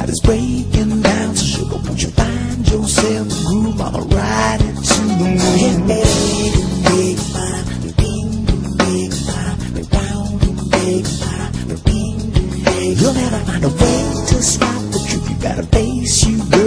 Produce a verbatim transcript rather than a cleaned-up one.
everybody's breaking down. So sugar, won't you find yourself a groove? I'ma ride it to the moon. You'll never find a way to stop the truth. You gotta face you, girl.